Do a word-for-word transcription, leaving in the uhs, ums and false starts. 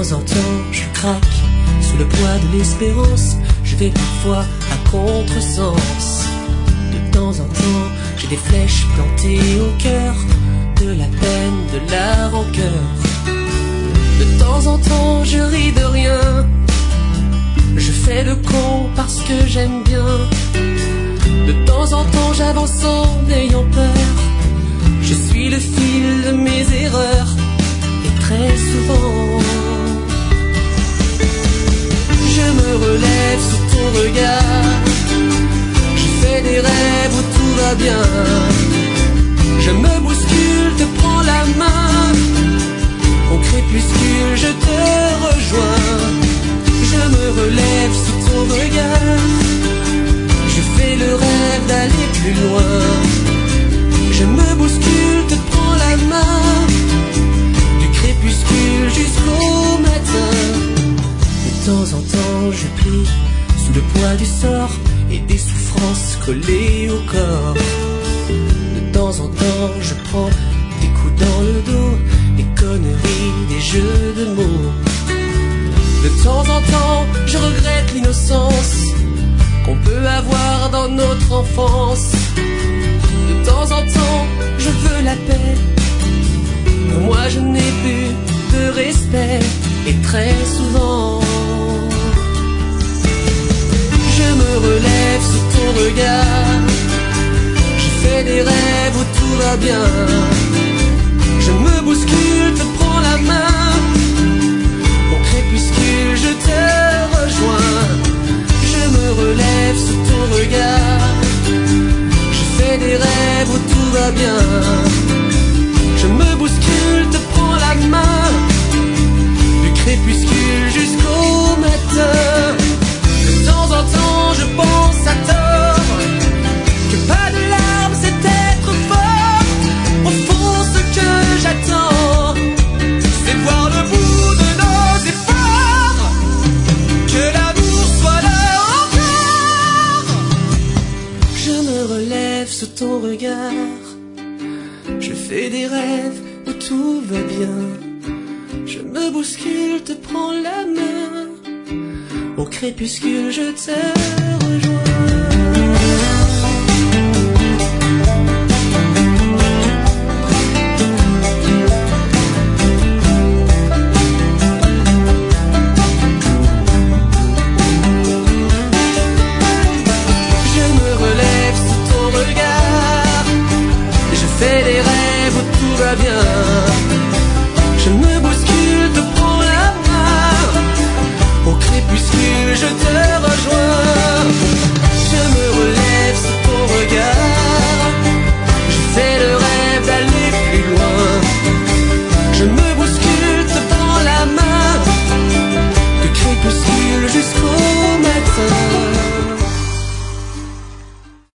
temps en temps, je craque sous le poids de l'espérance. Je vais parfois à contresens. De temps en temps, j'ai des flèches plantées au cœur, de la peine, de la rancœur. De temps en temps, je ris de rien. Je fais le con parce que j'aime bien. De temps en temps, j'avance en ayant peur. Je suis le fil de mes erreurs. Et très souvent, je me relève sous ton regard. Je fais des rêves où tout va bien. Je me bouscule, te prends la main. Au crépuscule, je te rejoins. Je me relève sous ton regard. Je fais le rêve d'aller plus loin. Je me bouscule, te prends la main. Du crépuscule jusqu'au matin. De temps en temps, je plie sous le poids du sort et des souffrances collées au corps. De temps en temps, je prends des coups dans le dos, des conneries, des jeux de mots. De temps en temps, je regrette l'innocence qu'on peut avoir dans notre enfance. De temps en temps, je veux la paix. Pour moi, je n'ai plus de respect. Et très souvent, je me relève sous ton regard. Je fais des rêves où tout va bien. Je me bouscule, te prends la main. Au crépuscule, je te rejoins. Je me relève sous ton regard. Je fais des rêves où tout va bien. Je me bouscule, te prends la main. Du crépuscule jusqu'au matin. De temps en temps, je pense à tort que pas de larmes, c'est être fort. Au fond, ce que j'attends, c'est voir le bout de nos efforts. Que l'amour soit là encore. Je me relève sous ton regard. Je fais des rêves où tout va bien. Je me bouscule, te prends la main. Au crépuscule, je te rejoins. Je me relève sous ton regard. Je fais des rêves où tout va bien.